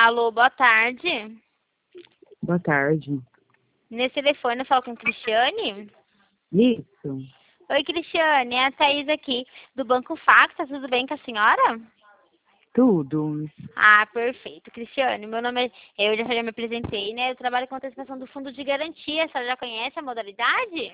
Alô, boa tarde. Boa tarde. Nesse telefone eu falo com Cristiane. Isso, Oi, Cristiane, é a Thaís aqui, do Banco Facta. Tá tudo bem com a senhora? tudo. Ah, perfeito. Cristiane, meu nome é... Eu já me apresentei, né? Eu trabalho com antecipação do Fundo de Garantia. A senhora já conhece a modalidade?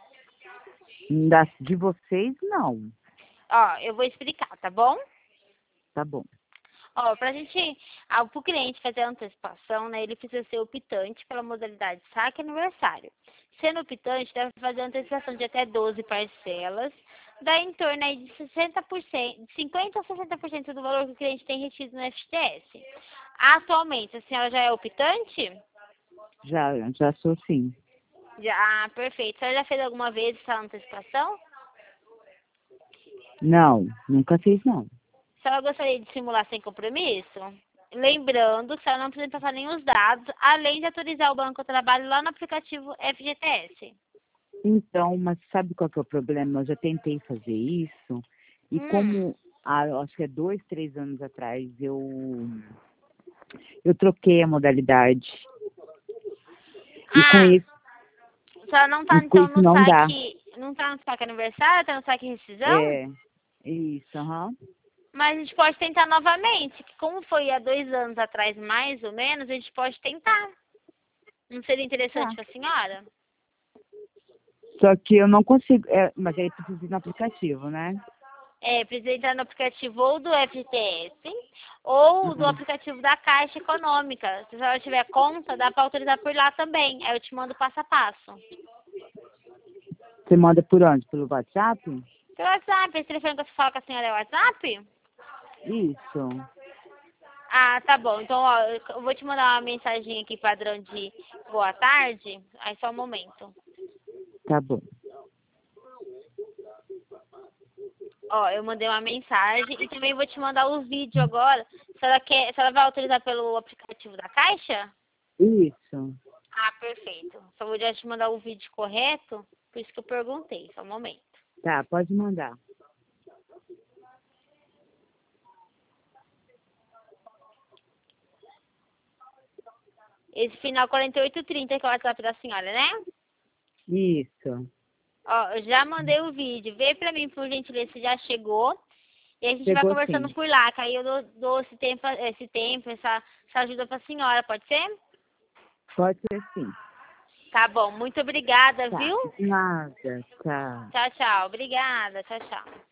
De vocês, não. Ó, eu vou explicar, tá bom? Tá bom. Ó, pro cliente fazer a antecipação, né, ele precisa ser optante pela modalidade saque aniversário. Sendo optante, deve fazer a antecipação de até 12 parcelas, dá em torno aí de 60%, de 50% a 60% do valor que o cliente tem retido no FGTS. Atualmente, a senhora já é optante? Já sou sim. Já, perfeito. A senhora já fez alguma vez essa antecipação? Não, nunca fiz, não. A senhora gostaria de simular sem compromisso? Lembrando que a senhora não precisa passar nenhum dados, além de autorizar o banco ao trabalho lá no aplicativo FGTS. Então, mas sabe qual que é o problema? Eu já tentei fazer isso e Hum. como, acho que é 2, 3 anos atrás, eu troquei a modalidade e com Ah, isso, a senhora não tá e com então isso no não dá. saque, não tá no saque aniversário, tá no saque rescisão? É, isso, aham. Mas a gente pode tentar novamente, que como foi há 2 anos atrás, mais ou menos, a gente pode tentar. Não seria interessante Tá. para a senhora? Só que eu não consigo, mas aí precisa ir no aplicativo, né? É, precisa entrar no aplicativo ou do FGTS ou do Uhum. aplicativo da Caixa Econômica. Se a senhora tiver conta, dá para autorizar por lá também. Aí eu te mando passo a passo. Você manda por onde? Pelo WhatsApp? Pelo WhatsApp, esse telefone que você fala com a senhora é o WhatsApp? Isso. Ah, tá bom. Então, ó, eu vou te mandar uma mensagem aqui padrão de boa tarde. Aí só um momento. Tá bom. Ó, eu mandei uma mensagem e também vou te mandar os vídeos agora. Se ela vai autorizar pelo aplicativo da Caixa? Isso. Ah, perfeito. Só vou já te mandar o vídeo correto, por isso que eu perguntei, só um momento. Tá, pode mandar. Esse final 4830 que é o WhatsApp da senhora, né? Isso. Ó, eu já mandei o vídeo. Vê pra mim, por gentileza, se já chegou. E a gente vai Chegou conversando sim. por lá, que aí eu dou essa ajuda pra senhora, pode ser? Pode ser sim. Tá bom, muito obrigada, Tá. viu? Nada. Tá. Tchau, tchau. Obrigada, tchau, tchau.